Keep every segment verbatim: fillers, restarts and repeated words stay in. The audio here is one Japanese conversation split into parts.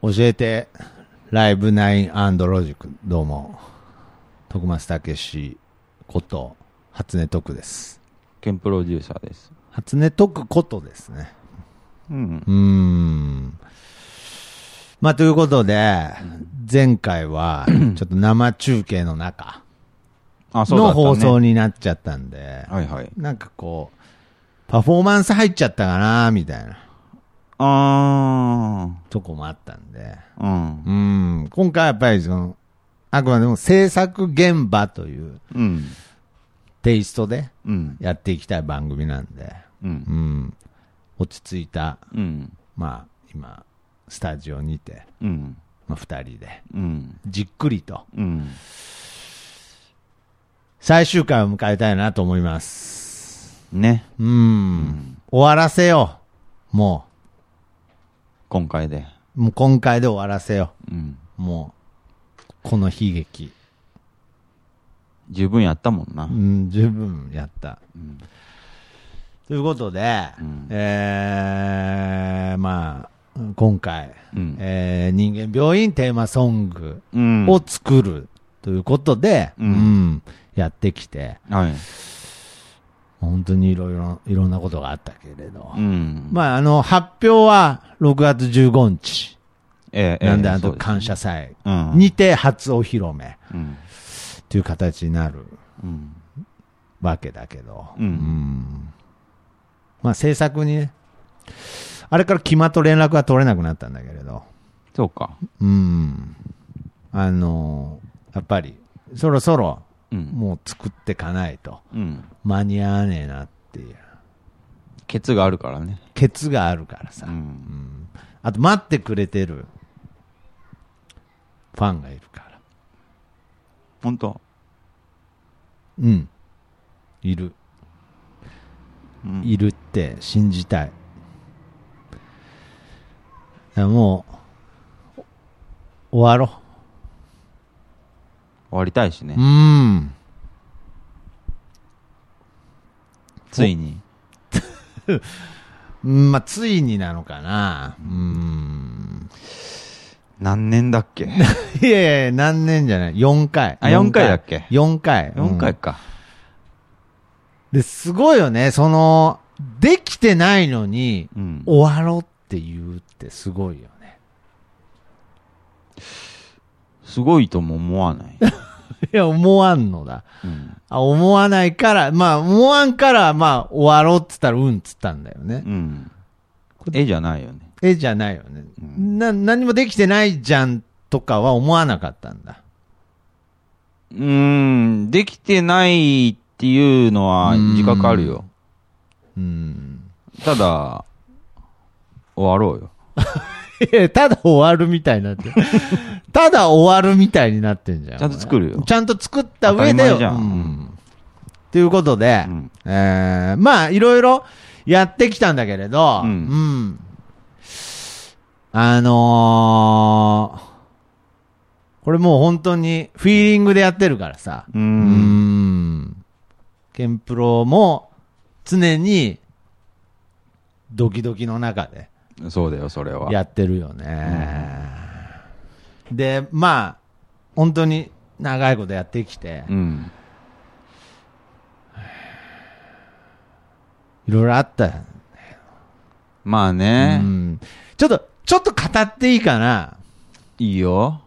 教えてライブナイン&ロジック、どうも徳松武史こと初音徳です。 兼プロデューサーです。 初音徳ことですね。 うん、 うーん。まあということで、前回はちょっと生中継の中の放送になっちゃったんで、 はいはい、 なんかこうパフォーマンス入っちゃったかなみたいなあとこもあったんで、 うん、 うん、今回はやっぱりそのあくまでも制作現場というテイストでやっていきたい番組なんで、 うんうん、 落ち着いた、 うん、 まあ今スタジオにて、 うんまあ、ふたりでじっくりと最終回を迎えたいなと思いますね。 うん、うん、終わらせよう、もう今回でもう今回で終わらせよう、うん、 もうこの悲劇十分やったもんな、 うん、十分やった、うん、ということで、うん、えー、まあ今回、うんえー、人間病院テーマソングを作るということで、うんうん、やってきて、はい、本当にいろいろいろんなことがあったけれど、うん、まああの発表はろくがつじゅうごにち、えー、なんで、えー、あと感謝祭にて初お披露目、うん、という形になる、うん、わけだけど、うんうん、まあ制作にね。あれから決まと連絡が取れなくなったんだけれど。 そうか。 うん。あのー、やっぱり、そろそろ、もう作ってかないと、うん、間に合わねえなっていう。 ケツがあるからね。 ケツがあるからさ。うんうん、あと、待ってくれてるファンがいるから。 本当？ うん。いる。うん、いるって信じたい。もう終わろう。 終わりたいしね。 うん。 ついに。 まあついになのかな。うん。 何年だっけ？ いやいや何年じゃない。よんかい。 あよんかいだっけ？ よんかい。 よんかいか。 うん、ですごいよね。そのできてないのに、うん、終わろうって言うってすごいよね。 すごいとも思わない。 いや、思わんのだ、うん。あ、思わないから、まあ、思わんから、まあ、終わろうって言ったら、うんっつったんだよね。 うん。絵じゃないよね。 絵じゃないよね。うん、な、何もできてないじゃんとかは思わなかったんだ。 うーん、できてないっていうのは自覚あるよ。 うん。うんただ、終わろうよ。 ただ終わるみたいになってる。ただ終わるみたいになってんじゃん。 ちゃんと作るよ。 ちゃんと作った上で。 じゃん。 うん。ということで、うん、えー、まあ、いろいろやってきたんだけれど、うん。うん、あのー、これもう本当にフィーリングでやってるからさ。うん。うん。ケンプロも常に、ドキドキの中でそうだよそれはやってるよね、うん、でまあ本当に長いことやってきて、うん、いろいろあったよね。 まあね、 うん、ちょっとちょっと語っていいかな。 いいよ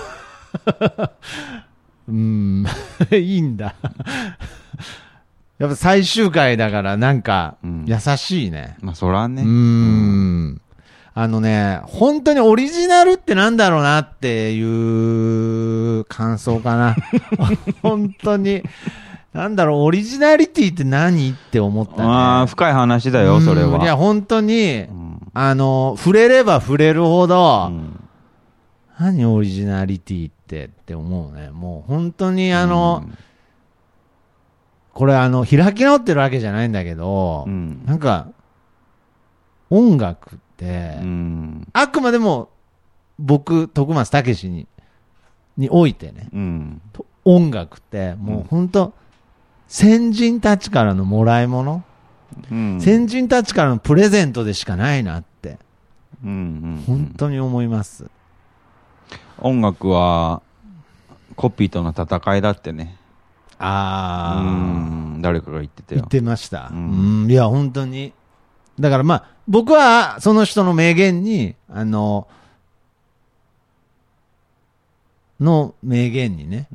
うんいいんだやっぱ最終回だからなんか優しいね。 うん、まあそらね。 うーん。あのね、本当にオリジナルってなんだろうなっていう感想かな。本当に。なんだろう、オリジナリティって何って思ったね。 ああ、深い話だよ、それは。 いや、本当に、うん、あの、触れれば触れるほど、うん、何オリジナリティってって思うね。もう本当にあの、うんこれあの開き直ってるわけじゃないんだけど、うん、なんか音楽って、うん、あくまでも僕徳松武史ににおいてね、うん、音楽ってもう本当、うん、先人たちからのもらい物、うん、先人たちからのプレゼントでしかないなって、うんうんうん、本当に思います。 音楽はコピーとの戦いだってね。 ああ。 うん、誰かが言ってたよ。 言ってました。 うん、うん、いや、本当に。だからまあ、僕はその人の名言に、あの、の名言にね、 うん、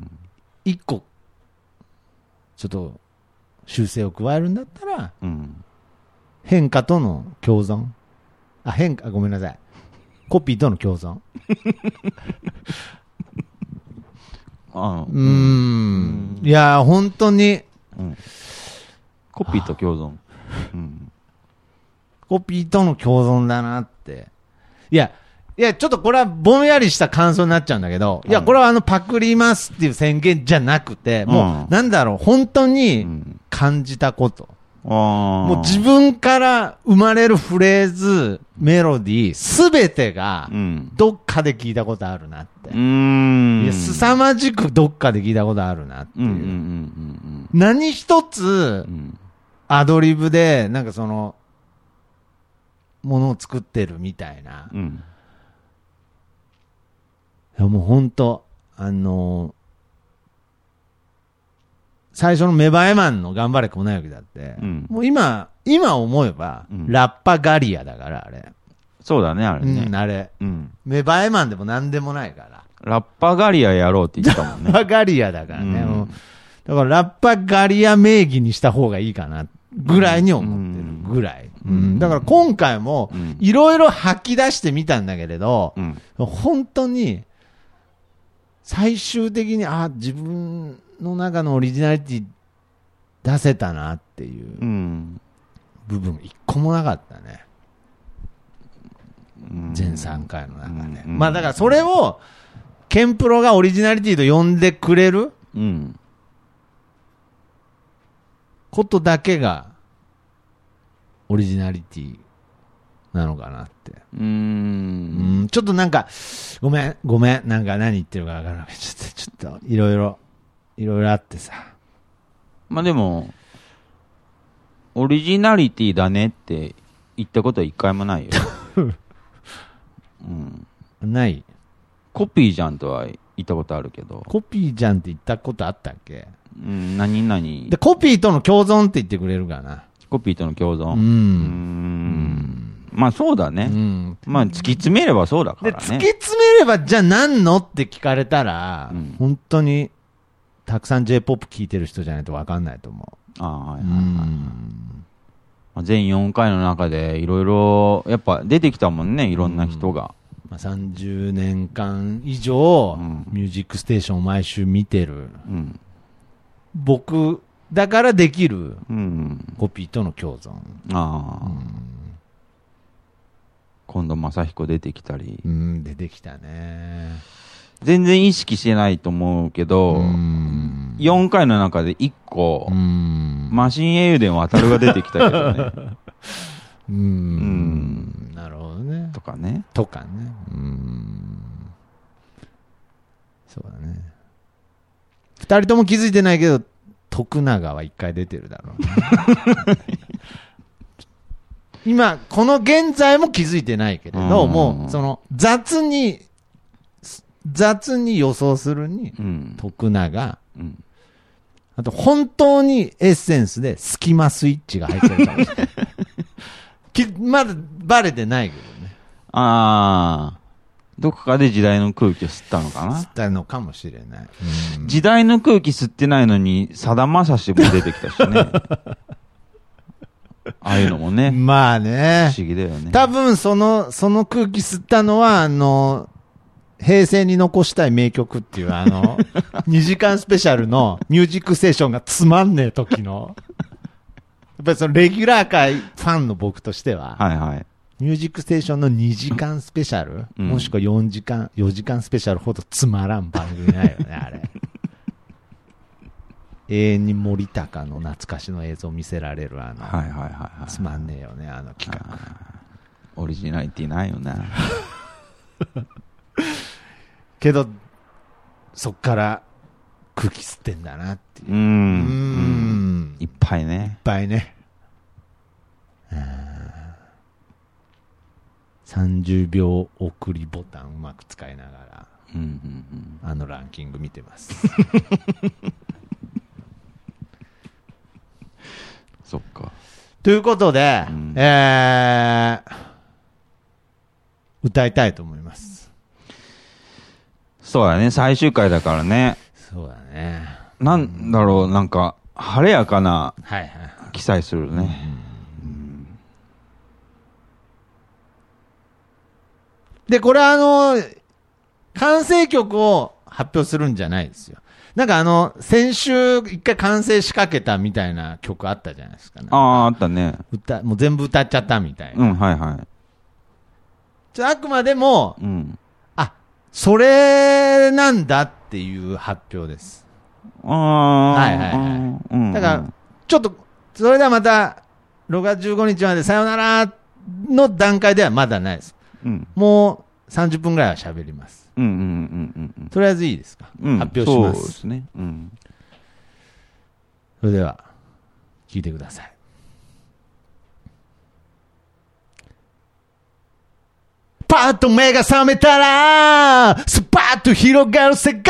一個、ちょっと修正を加えるんだったら、 うん、 変化との共存。あ、変化、ごめんなさい。コピーとの共存。 あうーん。いや、本当に、 うん。コピーと共存。うん、 コピーとの共存だなって。いや、いや、ちょっとこれはぼんやりした感想になっちゃうんだけど、いや、これはあの、パクりますっていう宣言じゃなくて、もう、なんだろう、本当に感じたこと。うん、もう自分から生まれるフレーズ、メロディー、すべてが、どっかで聞いたことあるなって。うん、いや、凄まじくどっかで聞いたことあるなっていう。何一つ、アドリブで、なんかその、ものを作ってるみたいな。うん、いやもう本当、あのー、最初のメバエマンの頑張れ粉雪だって、うん、もう今、今思えば、うん、ラッパガリアだから、あれ。 そうだね、あれね。 うん、あれ。うん、メバエマンでも何でもないから。 ラッパガリアやろうって言ってたもんね。 ラッパガリアだからね。うん、だからラッパガリア名義にした方がいいかな、ぐらいに思ってる。ぐらい。うん、だから今回も、いろいろ吐き出してみたんだけれど、うん、本当に、最終的に、あ、自分の中のオリジナリティ出せたなっていう部分一個もなかったね。うん、全さんかいの中で。うん、まあだからそれを、ケンプロがオリジナリティと呼んでくれる、うん、ことだけが、オリジナリティなのかなって。うーん。うん、ちょっとなんか、ごめん、ごめん、なんか何言ってるかわからなくて、ちょっと、ちょっと、いろいろ、いろいろあってさ。 まあでも、オリジナリティだねって言ったことは一回もないよ。 うん。ない。 コピーじゃんとは言ったことあるけど。 コピーじゃんって言ったことあったっけ？ うん、何々。 で、コピーとの共存って言ってくれるかな。 コピーとの共存。うん。うーん。まあそうだね。うん。まあ突き詰めればそうだからね。 突き詰めればじゃあ何のって聞かれたら、うん、本当にたくさん J-ポップ 聴いてる人じゃないと分かんないと思う。ああ、はいはいはい。うんまあ、全よんかいの中でいろいろやっぱ出てきたもんね、いろんな人が。 うんまあ、さんじゅうねんかん以上、うん、ミュージックステーションを毎週見てる。うん、僕、だからできる、うん、コピーとの共存。ああ、うん、 今度正彦出てきたり、 うん、出てきたね。 全然意識してないと思うけど、うん、よんかいの中でいっこ、うん、マシン英雄伝渡るが出てきたけどね。 うん、うん、なるほどね。 とかね。 とかね。うん、そうだね。二人とも気づいてないけど、徳永は一回出てるだろうね。今、この現在も気づいてないけれど、うん、もう、その、雑に、雑に予想するに、うん、徳永、うん、あと、本当にエッセンスでスキマスイッチが入ってるかもしれない。まだバレてないけどね。 ああ。どこかで時代の空気を吸ったのかな吸ったのかもしれない。 うん、時代の空気吸ってないのに、さだまさしも出てきたしね。ああいうのもね。 まあね。 不思議だよね。 多分その、その空気吸ったのは、あの、平成に残したい名曲っていう、あの、にじかんスペシャルのミュージックステーションがつまんねえ時の、やっぱりそのレギュラー界ファンの僕としては、はいはい。ミュージックステーションのにじかんスペシャル、うん、もしくはよじかん、よじかんスペシャルほどつまらん番組ないよね、あれ。永遠に森高の懐かしの映像を見せられる、あの、はいはいはいはい、つまんねえよね、あの企画。 オリジナリティないよね。 けど、そっから空気吸ってんだなっていう。うーん。うーんいっぱいね。 いっぱいね。さんじゅうびょう送りボタンうまく使いながら。 うんうんうん、あのランキング見てますそっか。 ということで、うん、えー、歌いたいと思います。 そうだね、最終回だからね。 そうだね。 なんだろう、なんか晴れやかな記載するね、はいはい、うん、 でこれはあの完成曲を発表するんじゃないですよ。なんかあの先週一回完成しかけたみたいな曲あったじゃないですか。 ああ、あったね。 歌もう全部歌っちゃったみたいな。 うん、はいはい。 じゃあ、あくまでも、うん、あ、それなんだっていう発表です。 ああ、 はいはいはい。うんうん、だからちょっとそれではまたろくがつじゅうごにちまでさよならの段階ではまだないです。うん、もうさんじゅっぷんぐらいは喋ります。うんうんうんうん、とりあえずいいですか、うん、発表します。 そうですね、うん、 それでは聞いてください。パッと目が覚めたらスパッと広がる世界、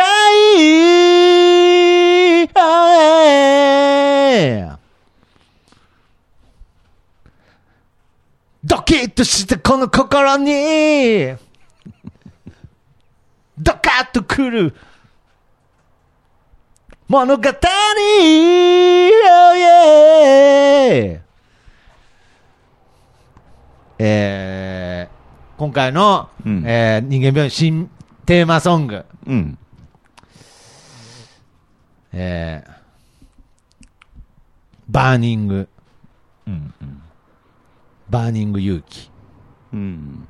ドキッとしたこの心にドカッとくる物語、oh yeah、えー、今回の、うんえー、人間病院新テーマソング、うんえー、バーニング、うんうん、バーニング勇気、うん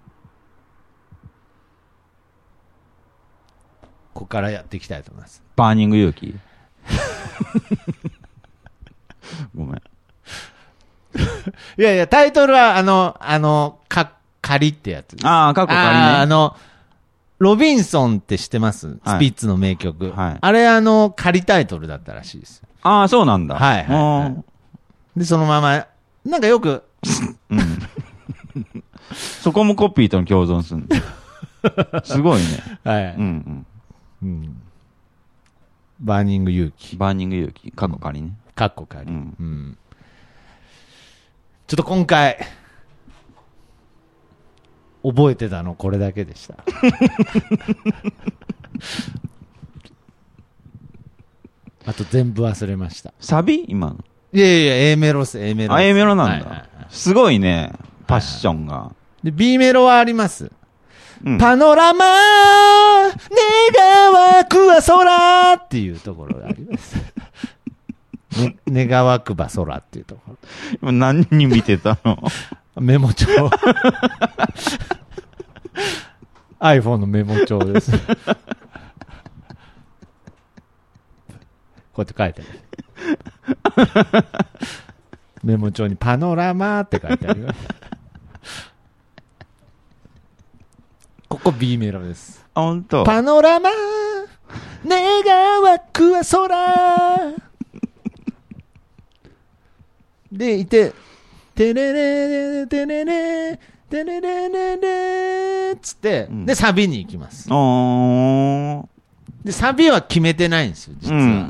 ここからやっていきたいと思います。 バーニング勇気ごめんいやいやタイトルはあのあのか仮ってやつです。 ああ過去仮ね。 あのロビンソンって知ってます、はい、スピッツの名曲、はい、あれあの仮タイトルだったらしいです。 ああそうなんだ。 はいはい、はい、でそのままなんかよく、うん、 そこもコピーとの共存するんだすごいね。はい、うんうんうん、バーニング勇気、 バーニング勇気、過去仮ね、 過去仮、うんうん、ちょっと今回覚えてたのこれだけでしたあと全部忘れました。 サビ今のいやいや A メロっす A メロ。 あ A メロなんだ、はいはいはい、すごいねパッションが、はいはい、 で B メロはあります、うん、パノラマ願わくは空っていうところがあります、ね、願わくば空っていうところ。 今何に見てたのメモ帳iPhone のメモ帳ですこうやって書いてあるメモ帳にパノラマって書いてありますここ B メロです。 あ、ほんと。 パノラマ願わくは空でいてテレレテレレテレレレレっつって、うん、でサビに行きます。でサビは決めてないんですよ実は、うんうんうんうん、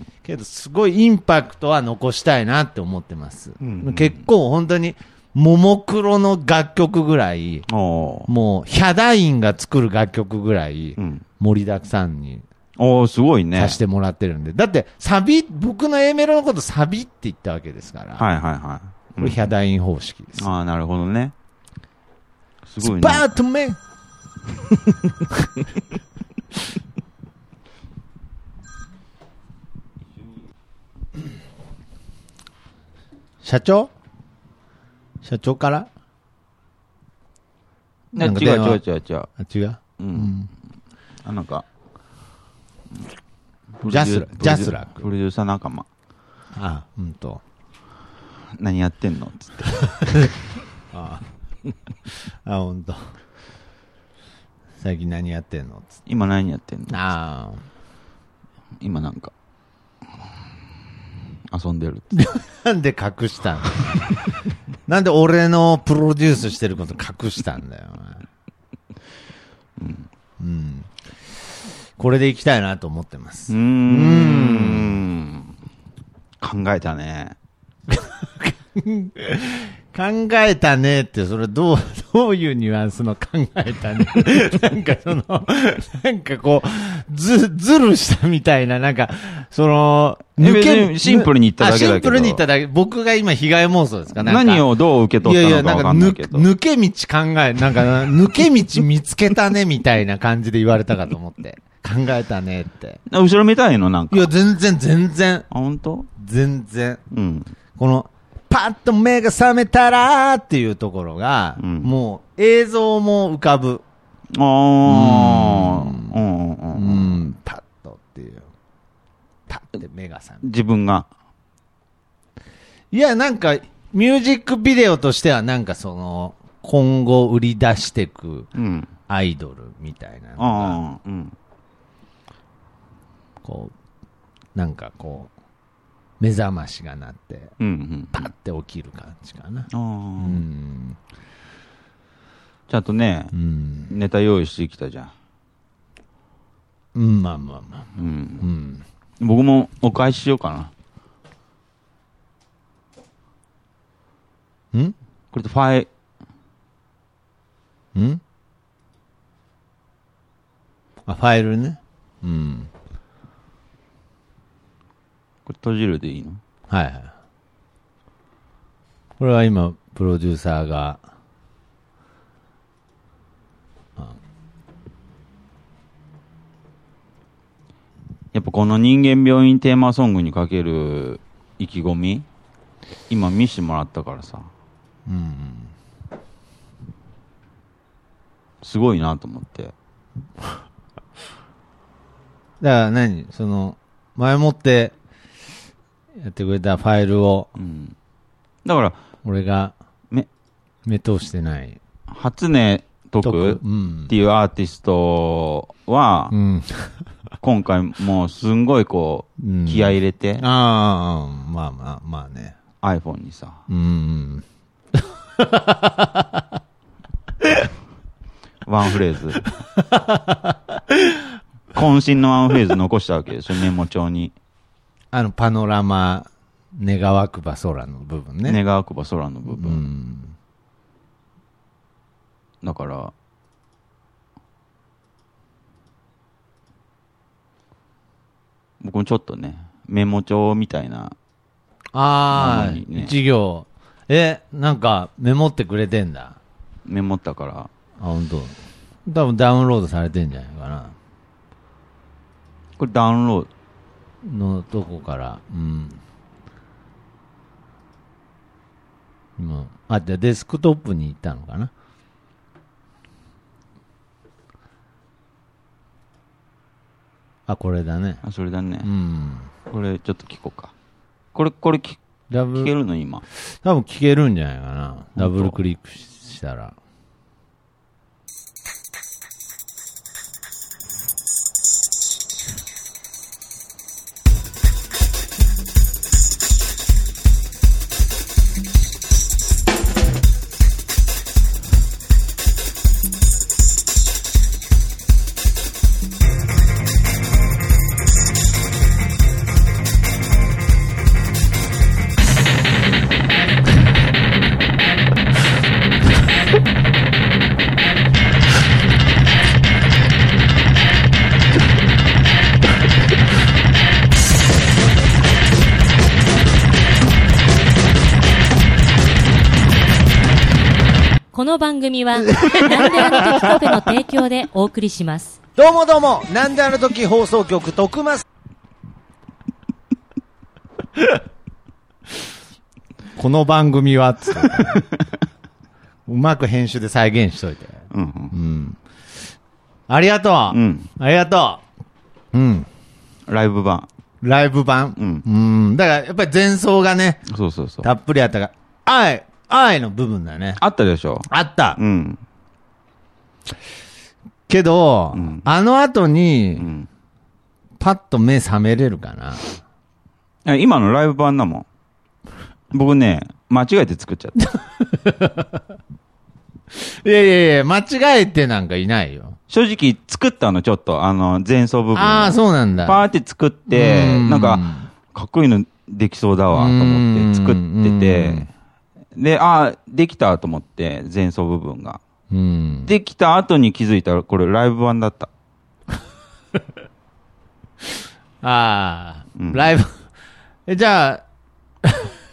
けどすごいインパクトは残したいなって思ってます、うんうん、結構本当にももクロの楽曲ぐらい、もうヒャダインが作る楽曲ぐらい盛りだくさんにおすごいねさせてもらってるんで、だってサビ、僕の A メロのことサビって言ったわけですから、 はいはいはい、 これヒャダイン方式です。 ああなるほどね。すごいね。 スパートメン社長社長から違う違う違う違うあ違う、うん、うん、 あなんかジャスラジャスラックプロデューサー仲間あうんと何やってんのっつってああほんと最近何やってんのっつって今何やってんのあ今なんか遊んでるってなんで隠したんだなんで俺のプロデュースしてること隠したんだよ、 うんううん。これでいきたいなと思ってます。 うーん。うん考えたね。 考えたねって、それどう、どういうニュアンスの考えたね。なんかその、なんかこう、ず、ずるしたみたいな、なんか、その、 抜け、シンプルに言っただけだけど。 シンプルに言っただけ。僕が今被害妄想ですか？なんか何をどう受け取ったのかわかんないけど。 いやいや、なんか抜け道考え、なんか、抜け道見つけたねみたいな感じで言われたかと思って。考えたねって。 後ろ見たいのなんか。 いや、全然、全然。 あ、本当？ 全然。 うん。 この、パッと目が覚めたらーっていうところが、うん、もう映像も浮かぶ。 ああ、うん、うん、うん。 うん、パッとっていう。パッて目が覚める。 自分が。 いや、なんか、ミュージックビデオとしては、なんかその、今後売り出していくアイドルみたいなのが、うん、こう、なんかこう、目覚ましが鳴って、うんうん、パッて起きる感じかな。うん、 ちゃんとね、うん、ネタ用意してきたじゃん。 うん、まあまあまあ。うんうん、僕もお返ししようかな。んこれとファイ、んあ、ファイルね。うん。 これ閉じるでいいの？ はいはい。これは今、プロデューサーが、 やっぱこの人間病院テーマソングにかける意気込み、今見せてもらったからさ。うん。すごいなと思って。 だから何その、前もって、やってくれたファイルを、うん、 だから俺が目目通してない初音徳っていうアーティストは、うん、今回もうすんごいこう、うん、気合い入れて、 ああまあまあまあね iPhone にさ、うん、ワンフレーズ渾身のワンフレーズ残したわけですよ、メモ帳に。 あのパノラマ願わくば空の部分ね。 願わくば空の部分、うん、だから僕もちょっとねメモ帳みたいな、 ああ、ね、一行えなんかメモってくれてんだ。 メモったから。 あ、本当。多分ダウンロードされてんじゃないかな。 これダウンロードのとこから、うん。今、あ、じゃあデスクトップに行ったのかな。あ、これだね。 あ、それだね。うん。これちょっと聞こうか。これ、これ聞、聞けるの今。 多分聞けるんじゃないかな。ダブルクリックしたら。 この番組はなんであの時カフェの提供でお送りします。 どうもどうも、なんであの時放送局徳松この番組はつってうまく編集で再現しといて、うんうんうん、ありがとう、うん、ありがとう、うん、 ライブ版ライブ版、うん、うんだからやっぱり前奏がね、 そうそうそう、 たっぷりあったから、あい愛の部分だね。 あったでしょ。 あった。うん。けど、うん、あの後に、うん、パッと目覚めれるかな。今のライブ版だもん。僕ね、間違えて作っちゃった。 いやいやいや、間違えてなんかいないよ。 正直作ったのちょっと、あの、前奏部分。 ああ、そうなんだ。 パーって作って、んなんか、かっこいいのできそうだわ、と思って作ってて、で、ああ、できたと思って、前奏部分が。うんできた後に気づいたら、これライブ版だった。 ああ、うん、ライブ。え、じゃあ、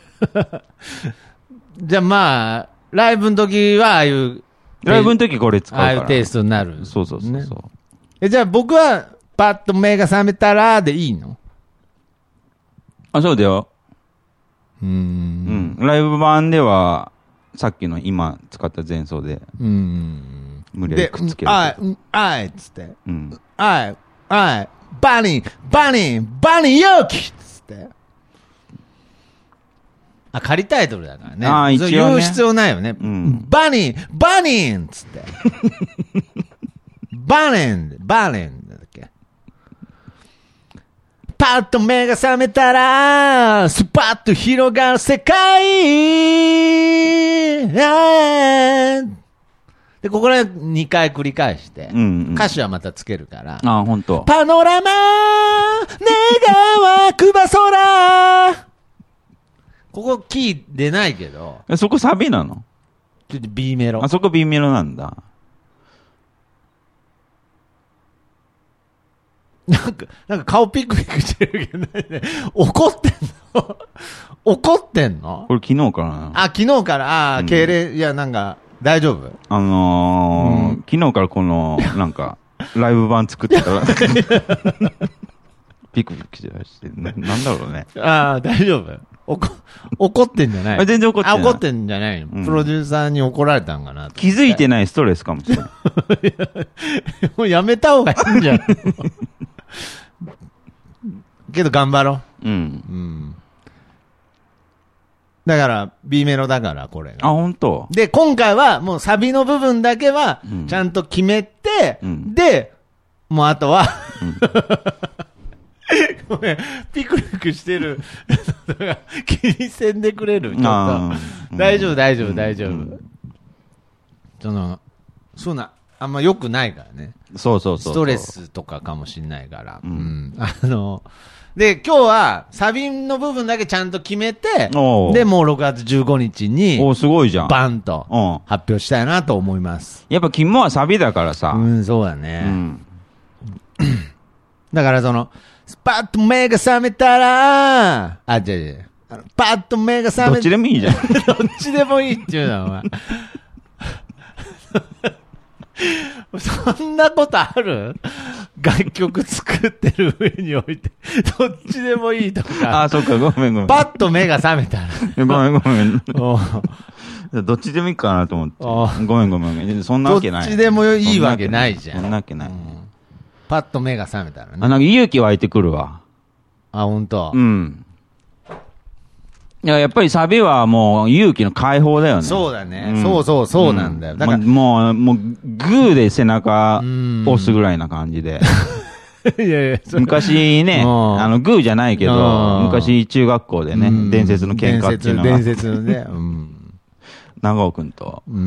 じゃあまあ、ライブの時はああいう、 ライブの時これ使うから。 ああいうテイストになる。 そうそうそうそう、ね。 え、じゃあ僕は、パッと目が覚めたらでいいの？ あ、そうだよ。うーん。うん。ライブ版では、さっきの今使った前奏で、うん。無理やりくっつける。 あい、あいっつって。うん。あい、あい、バニー、バニー、バニー勇気っつって。あ、仮タイトルだからね。ああ、一応ね。そう言う必要ないよね。うん。バニー、バニーっつって。バネン、バネンだっけ。パッと目が覚めたら、スパッと広がる世界。で、ここでにかい繰り返して、うんうん、歌詞はまたつけるから。 ああ、ほんと。 パノラマ、願わくば空。ここキー出ないけど。 そこサビなの？ ちょっと B メロ。 あそこ B メロなんだ。 なんか、なんか顔ピクピクしてるけど、ね、怒ってんの怒ってんのこれ昨日からな。 あ、昨日から、あ、うん、敬礼、いや、なんか、大丈夫？ あのーうん、昨日からこの、なんか、ライブ版作ってたら、ピクピクしてる、ね、なんだろうね。 ああ、大丈夫？怒、怒ってんじゃない？ 全然怒ってない。 あ、怒ってんじゃないの、うん、プロデューサーに怒られたんかな。 気づいてないストレスかもしれない。 もうやめた方がいいんじゃん。けど頑張ろう。うん。うん。だから、B メロだから、これが。 あ、本当。 で、今回は、もうサビの部分だけは、ちゃんと決めて、うん、で、もうあとは、うんごめん、ピクピクしてる。気にせんでくれる。ちょっと。大丈夫、大丈夫、大丈夫。その、そうな、あんま良くないからね。 そうそうそう。 ストレスとかかもしんないから。うん。あの、で、今日は、サビの部分だけちゃんと決めて、で、もうろくがつじゅうごにちに、 おすごいじゃん。 バンと、発表したいなと思います。 やっぱ肝はサビだからさ。 うん、そうだね。うん、だからその、スパッと目が覚めたら、あ、違う違う。パッと目が覚めたら。 どっちでもいいじゃん。 どっちでもいいっていうのは、お前。そんなことある？楽曲作ってる上に置いて、どっちでもいいとか。 あ、そっか、ごめんごめん。 パッと目が覚めたら。 ごめんごめん。どっちでもいいかなと思って。ごめんごめん。そんなわけない。 どっちでもいいわけないじゃん。 そんなわけない。 パッと目が覚めたらね。 あ、なんか勇気湧いてくるわ。 あ、ほんと。 うん。いや、やっぱりサビはもう勇気の解放だよね。 そうだね。うん、そうそうそうなんだよ。だから、 ま、もう、もう、グーで背中押すぐらいな感じで。いやいや昔ね、あの、グーじゃないけど、昔中学校でね、伝説の喧嘩っていうのが。 伝説のね。うん、 長尾くんと、うん、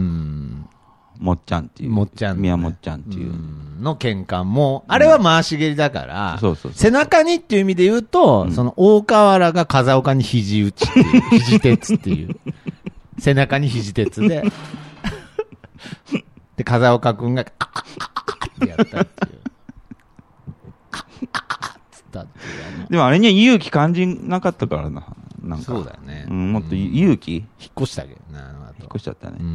もっちゃんっていう。 もっちゃん、ね。 宮もっちゃんっていう。 の喧嘩も、あれは回し蹴りだから、そうそうそう背中にっていう意味で言うと、うん、その大河原が風岡に肘打ちっていう、肘鉄っていう。背中に肘鉄で、で、風岡くんが、カッカッカッカッってやったっていう。カッカッカッつったっていう。 でもあれには勇気感じなかったからな。なんか。 そうだよね。 うん、もっと勇気、うん、引っ越したけどな、あの後。 引っ越しちゃったね。うん。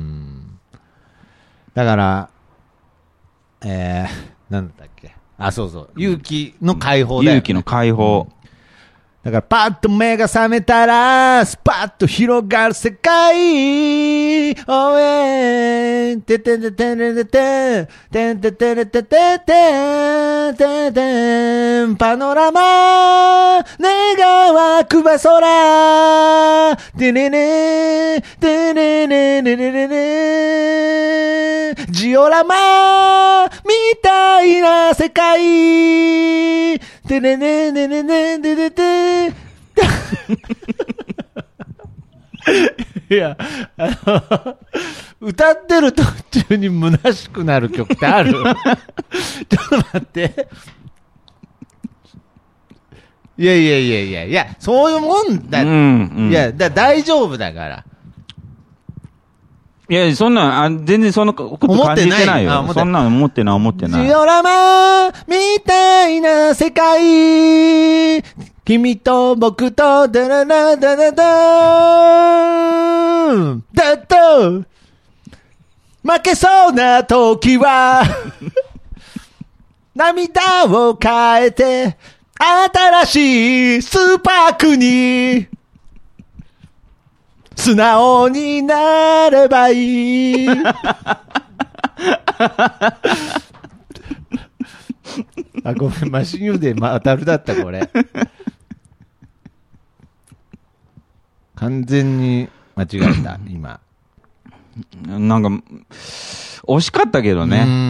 だから、えー、なんだっけ。あ、そうそう。勇気の解放だよ、ね。 勇気の解放。うん、 だから、パッと目が覚めたら、スパッと広がる世界。おえー、ててててててて、ててててててて、ててん、パノラマ、願わくば空、てねね、てねねねねねね、ジオラマ、みたいな世界、てねねねねねねねねいや、あの、 歌ってる途中に虚しくなる曲ってある？ちょっと待って。いやいやいやいやいや、そういうもんだ。うんうん、いや、だ大丈夫だから。 いや、そんな、あ全然そんなこと感じてないよ。そんなの思ってない、思ってない。 ジオラマみたいな世界、君と僕と、ダララダラダーン、だと、負けそうな時は、涙を変えて、新しいスーパークに、素直になればいい。あ、ごめん、マシンユーで当たるだった、これ。完全に間違えた、今。 なんか、惜しかったけどね。うん。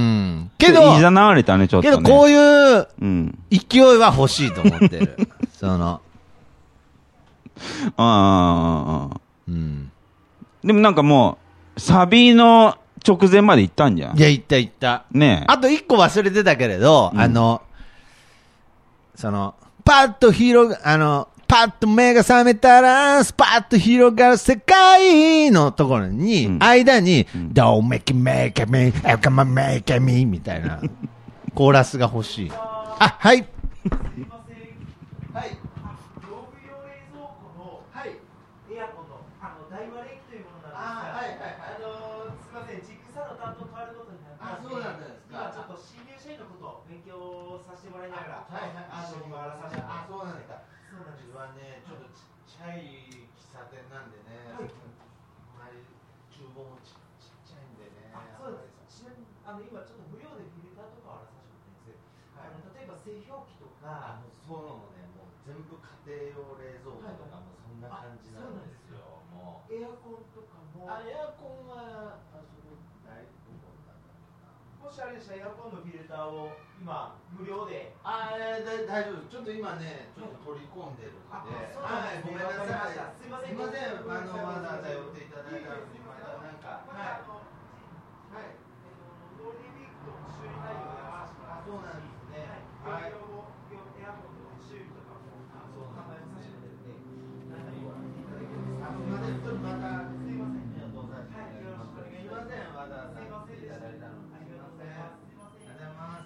けど、 いざなわれたね、ちょっと、ね。 けど、こういう勢いは欲しいと思ってる。うん、その。 ああ、うん。でもなんかもう、サビの直前まで行ったんじゃん。 いや、行った行った。 ねえ。 あと一個忘れてたけれど、うん、あの、その、パッと広が、あの、パッと目が覚めたら、スパッと広がる世界のところに、うん、間に、うん、Don't make me, make me, come on, make me みたいな、コーラスが欲しい。あ、はい。 あの今ちょっと無料でフィルターとかあらさせてもらってるんです、はい、あの例えば製氷機とか、もうそういうのもね、もう全部家庭用冷蔵庫とかもそんな感じなんですよ。もうエアコンとかも、あ、エアコンはあそこないところだったかな。もしあれでしたらエアコンのフィルターを今無料で、あ、えー、大丈夫。ちょっと今ね、ちょっと取り込んでるんで、はい、ごめんなさい。すみません。すみません。あのわざわざ寄っていただいたのにまたなんか、はい。はい。ゴールデンウィークと修理内容をやらせてもらって、そうなんですね。はい。エアコンの修理とかも考えさせてもらって、何かご覧いただけますか。またちょっとまたすいません。どうぞ。はい。よろしくお願いします。すいません。わざわざいただいたのに。ありがとうございます。すいません。ありがとうございます。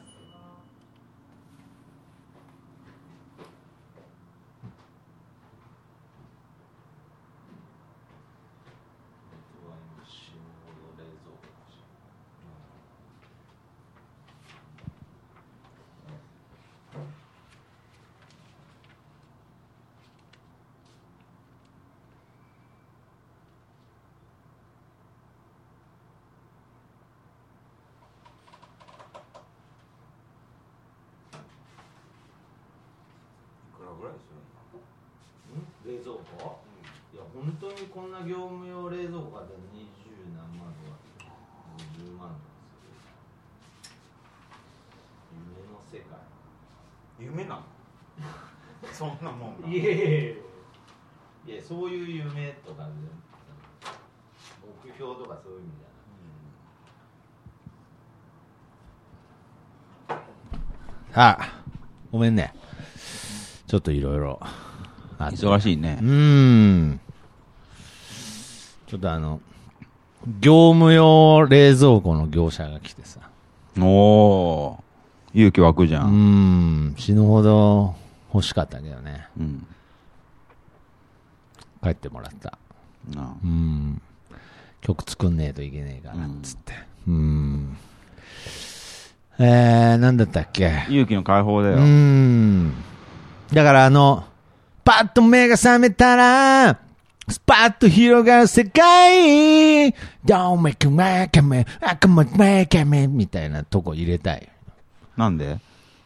冷蔵庫、うん、いや本当にこんな業務用冷蔵庫で二十何万とかにじゅうまんとかする夢の世界。 夢なのそんなもんが。 いやいやいや、そういう夢とか、ね、目標とかそういう意味じゃない。 ああ、ごめんね、ちょっといろいろ忙しいね。 うーん。ちょっとあの、業務用冷蔵庫の業者が来てさ。 おー。勇気湧くじゃん。 うーん。死ぬほど欲しかったけどね。うん。帰ってもらった。ああ、うん。曲作んねえといけねえから、つって。うん。うんえー、なんだったっけ。 勇気の解放だよ。うん。だからあの、パッと目が覚めたら、スパッと広がる世界、Don't make me, make me, make me みたいなとこ入れたい。 なんで？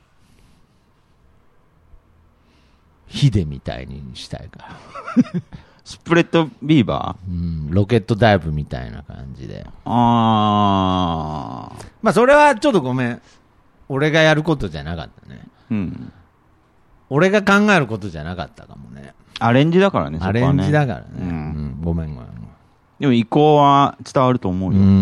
ヒデみたいにしたいから。 スプレッドビーバー、うん、ロケットダイブみたいな感じで。 あー。 まあそれはちょっとごめん。俺がやることじゃなかったね。うん。俺が考えることじゃなかったかもね。 アレンジだからね、 そこはね。アレンジだからね。うん。うん、ごめんごめん。 でも意向は伝わると思うよ。 うん。 うん、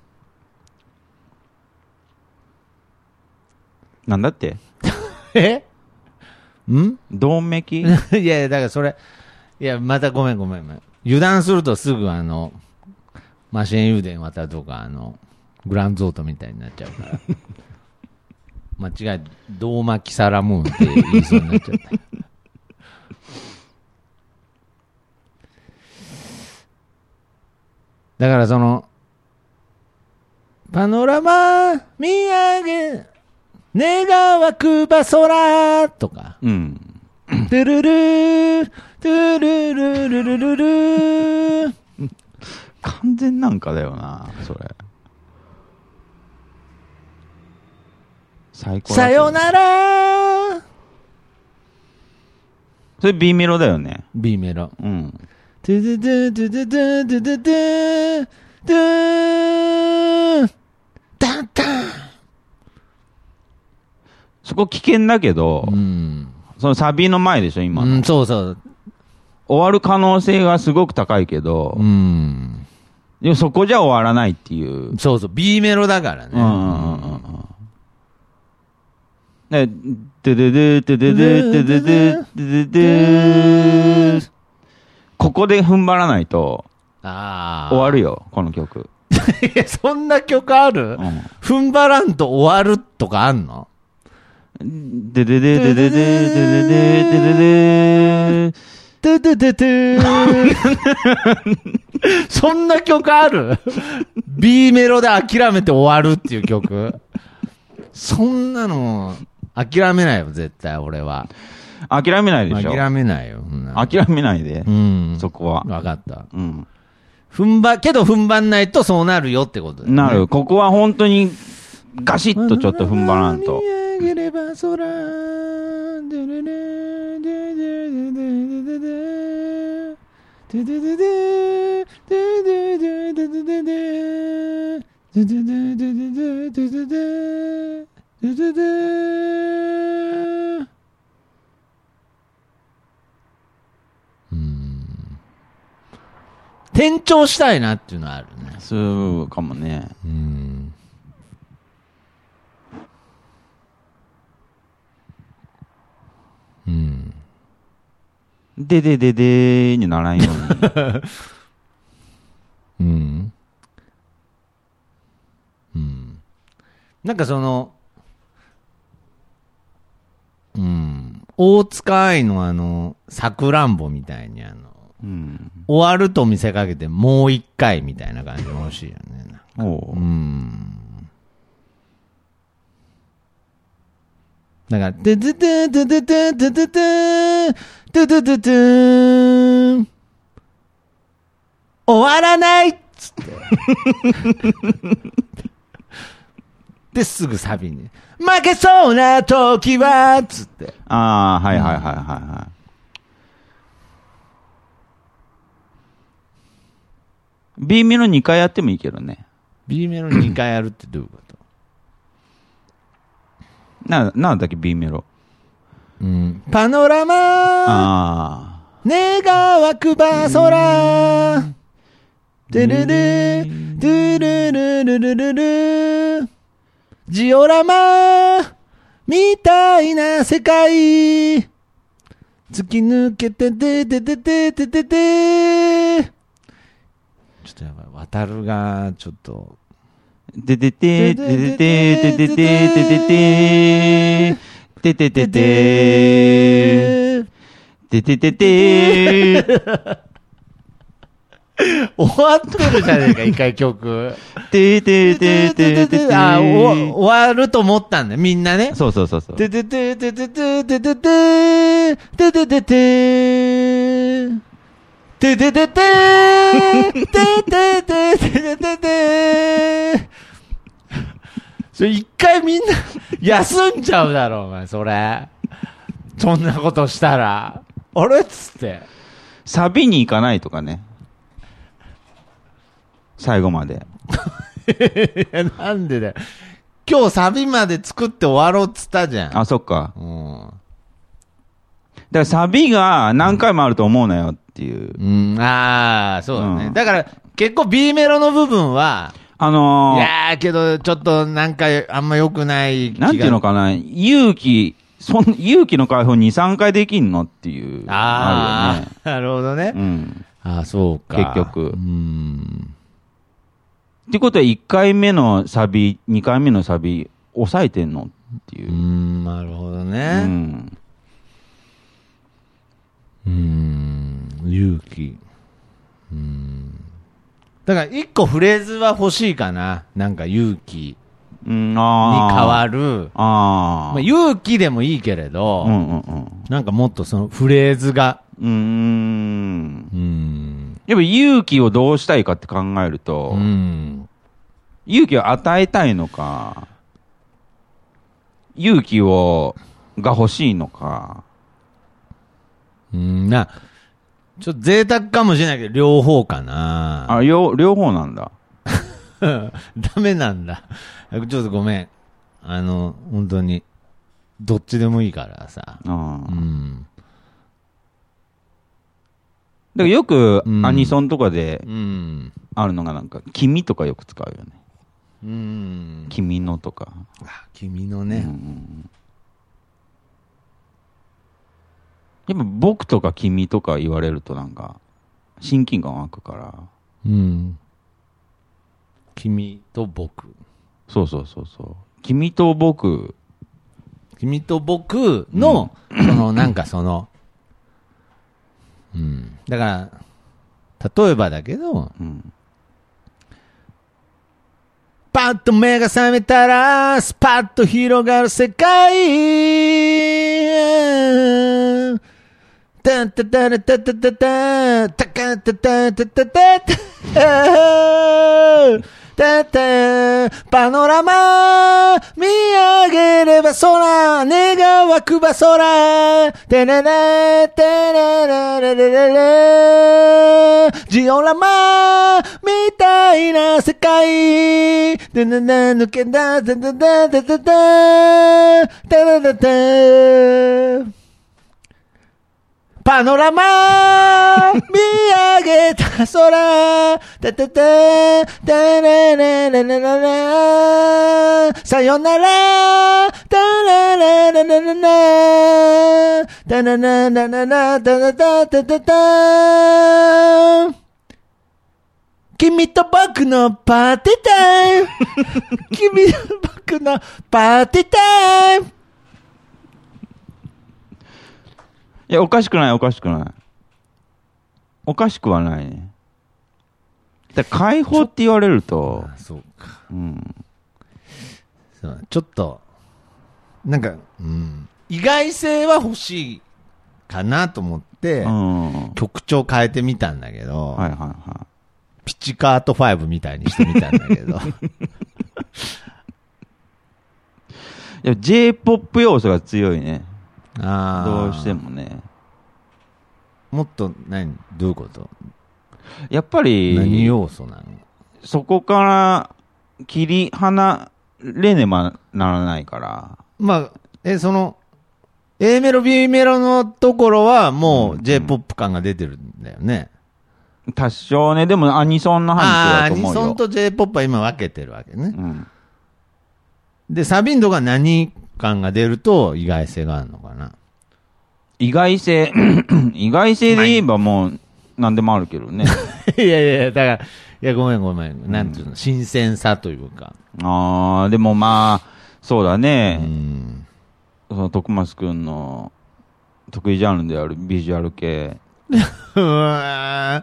なんだってえんドンメキいやいや、だからそれ、いや、またごめんごめんごめん。油断するとすぐあの、マシン油田渡るとか、あの、グランゾートみたいになっちゃうから。間違い、胴巻きサラムーンって言いそうになっちゃった。だからその、パノラマ見上げ、願わくば空とか、 うん。 トゥルルー、トゥルルルルルルー。 完全なんかだよな、それ。最高だ。 さよなら。 それ B メロだよね。 B メロ。 うん。 トゥドゥドゥドゥドゥドゥドゥドゥドゥダンダン。 そこ危険だけど、 うん、 そのサビの前でしょ、今の。 うん、そうそう。 終わる可能性がすごく高いけど、 うん、 でもそこじゃ終わらないっていう。 そうそう、B メロだからね。うんうんうんうん。 で、ドゥドゥドゥドゥドゥドゥドゥドゥドゥドゥドゥここで踏ん張らないと、 あ終わるよ、この曲。 いや、そんな曲ある、うん、踏ん張らんと終わるとかあんの？ ドゥドゥドゥドゥドゥドゥドゥドゥドゥドゥドゥドゥドゥそんな曲ある？ B メロで諦めて終わるっていう曲。そんなの諦めないよ、絶対俺は。 諦めないでしょ。 諦めないよ。 諦めないで。うん。そこは。 わかった。 うん。 踏んば、けど踏ん張んないとそうなるよってことだよね。 なる。ここは本当にガシッとちょっと踏ん張らんと。 見上げれば空、転調したいなっていうのはあるね。 そうかもね。うん。 うん。 ででででーにならんように。うん。うん。なんかその、うん。大塚愛のあの、さくらんぼみたいにあの、うん、終わると見せかけてもう一回みたいな感じが欲しいよね。おう。うん。だから、ドゥドゥドゥドゥドゥドゥドゥドゥドゥドゥドゥドゥドゥン終わらないっつって。で、すぐサビに。負けそうな時はつって。 ああ、はいはいはいはいはい。B メロにかいやってもいいけどね。 B メロにかいやるってどういうことな、なんだっけ B メロ。 うん。パノラマー。ああ。願わくば空。ドゥルル、ドゥルルルルルル。ジオラマみたいな世界。突き抜けてててててててて。ちょっとやばい。渡るが、ちょっと。 ででて、ででて、ででて、ででて、ででてて、ででてて、 終わってるじゃねえか、一回曲。 てててててて。 あ、終わると思ったんだよ、みんなね。 そうそうそうそう。 ててててててててて、てててて、てててて、ててててててて、それ一回みんな休んじゃうだろ、お前、それ。そんなことしたら。あれっつって。 サビに行かないとかね。最後まで。 なんでだよ。今日サビまで作って終わろうっつったじゃん。 あ、そっか。うん。だからサビが何回もあると思うなよってっていう。 うん、ああ、そうだね。 うん、 だから、結構 B メロの部分は、 あのー、 いやーけど、ちょっとなんか、あんま良くない気が。 なんていうのかな、勇気、そん勇気の解放に、さんかいできんのっていう。 ああ、 るよね。 なるほどね。 うん。 ああ、そうか。 結局。 うん。 ってことは、いっかいめのサビ、にかいめのサビ、抑えてんのっていう。 うん、なるほどね。うん。うん、勇気。うん。だから、一個フレーズは欲しいかな。なんか、勇気に変わる。あ、まあ、勇気でもいいけれど、うんうんうん、なんかもっとそのフレーズが。うーん。 うん。やっぱ勇気をどうしたいかって考えると、うん、勇気を与えたいのか、勇気を、が欲しいのか。 うん、な、ちょっと贅沢かもしれないけど、両方かな。 あ、両、両方なんだ。 ダメなんだ。ちょっとごめん。あの、本当に、どっちでもいいからさ。うん。 だからよく、アニソンとかで、あるのがなんか、君とかよく使うよね。うん。君のとか。 あ、君のね。うん、 やっぱ僕とか君とか言われるとなんか、親近感湧くから。うん。 君と僕。 そうそうそうそう。君と僕。 君と僕の、うん、そのなんかその、うん。だから、例えばだけど、うん、パッと目が覚めたら、スパッと広がる世界。タンタタラタタタタ、タカタタタタタタタ、パノラマ見上げれば空、願わくば空、テレレテレレレレレレ、ジオラマみたいな世界、でなな抜けだだだだだだだだだだだ、パノラマ見上げた空、たたた、たらららららら、さよなら、たらららららら、たららららら、たたたたたた、君と僕のパーティータイム君と僕のパーティータイム。 いや、おかしくない、おかしくない。おかしくはないね。だから解放って言われると。 あ、そうか。うん。そう、ちょっと、なんか、うん。意外性は欲しいかなと思って、うん、曲調変えてみたんだけど、はいはいはい。ピチカートファイブみたいにしてみたんだけど。 いや J-ポップ 要素が強いね。あ、どうしてもね。 もっと何どういうこと？ やっぱり何要素なの？ そこから切り離れねばならないから。 まあえその A メロ B メロのところはもう J-ポップ 感が出てるんだよね。 うん、多少ね、でもアニソンの範疇だと思うよ。 あ、アニソンと J-ポップ は今分けてるわけね。うん、でサビンドが何感が出ると意外性があるのかな。 意外性意外性で言えばもう何でもあるけどね。 いやいやだからいやごめんごめん、なんていうの、新鮮さというか。 ああでもまあそうだね。うん、その徳松くんの得意ジャンルであるビジュアル系。うー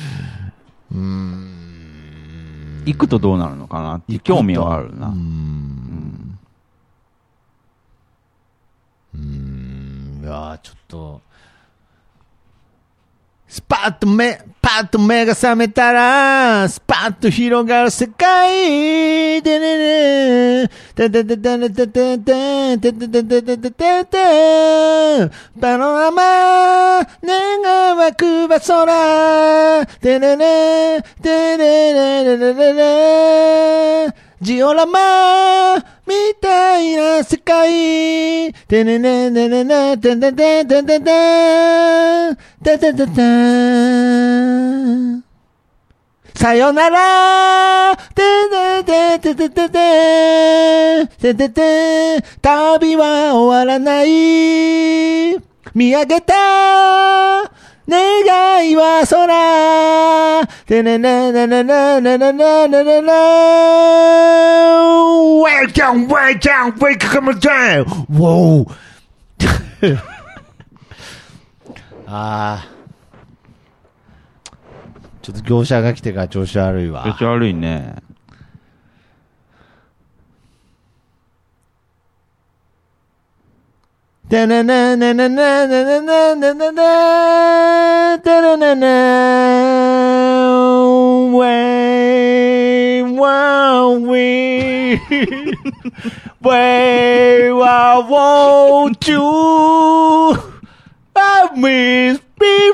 ん。行くとどうなるのかなって興味はあるな。うん。 うん。いやちょっとスパッと目パッと目が覚めたらスパッと広がる世界でねねタタタタタタタタタタタタタタパノラマ願わくば空でねねでねねねねねジオラマみたいな世界。てねねねねねてんてんてんてんてんてん。てんてんてんてん。さよならてんてんてんてんてんてんてん。てんてんてん。旅は終わらない。見上げた願いは空。てねねねねねねねねねねね。Welcome, welcome, welcome down. Wow. ああ。ちょっと業者が来てから調子悪いわ。 調子悪いね。 てねねねねねねねねねねねてねねね When when we When I want you I miss me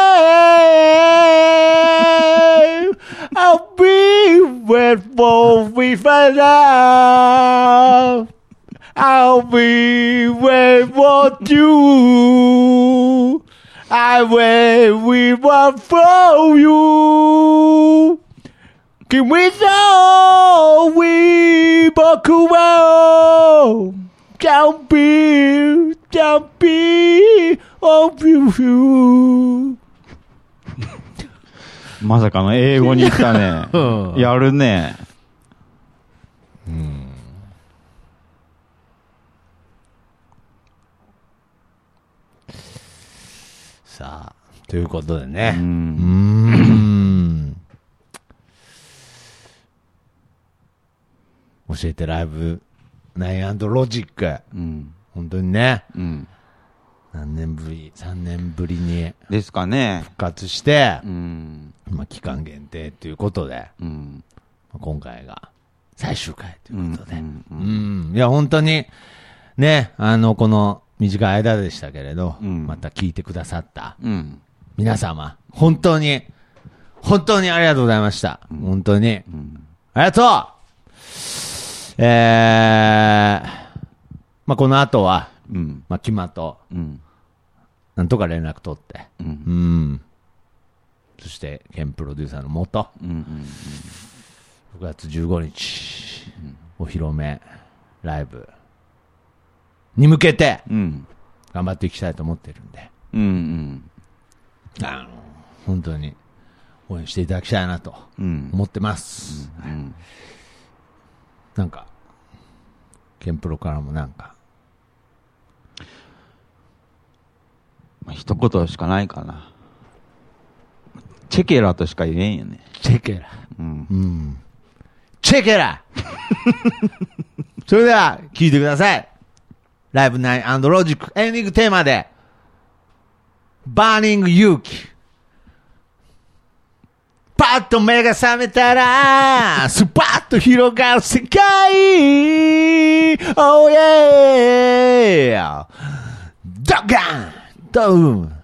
when I'll be with for we find out I'll be wait for you. I will we want for you. 君のwe 僕は Jumping, jumping of you. まさかの英語に言ったね。やるね。うん。 さあ、ということでね。 うん。うーん教えてライブナイン&ロジック。うん。本当にね。うん。何年ぶり、さんねんぶりに。 ですかね。 復活して。 うん。 まあ、期間限定ということで。うん。今回が最終回ということで。うん。うんうん、いや、本当に、ね、あの、この、短い間でしたけれど、うん、また聞いてくださった、うん、皆様、本当に、本当にありがとうございました。うん、本当に、うん。ありがとうえー、まあ、この後は、うん、まあ、キマと、うん、なんとか連絡取って、うんうん、そして、ケンプロデューサーのもと、うんうんうん、ろくがつじゅうごにち、うん、お披露目、ライブ、に向けて、うん、頑張っていきたいと思ってるんで、うんうん、あの本当に応援していただきたいなと思ってます。うんうんはい、なんか、ケンプロからもなんか、 まあ、一言しかないかな。チェケラとしか言えんよね。 チェケラ。うん。うん、チェケラそれでは、聞いてください。ライブナイン&ロジックエンディングテーマで、バーニング勇気。パッと目が覚めたら、スパッと広がる世界。Oh yeah! ドッガンドーン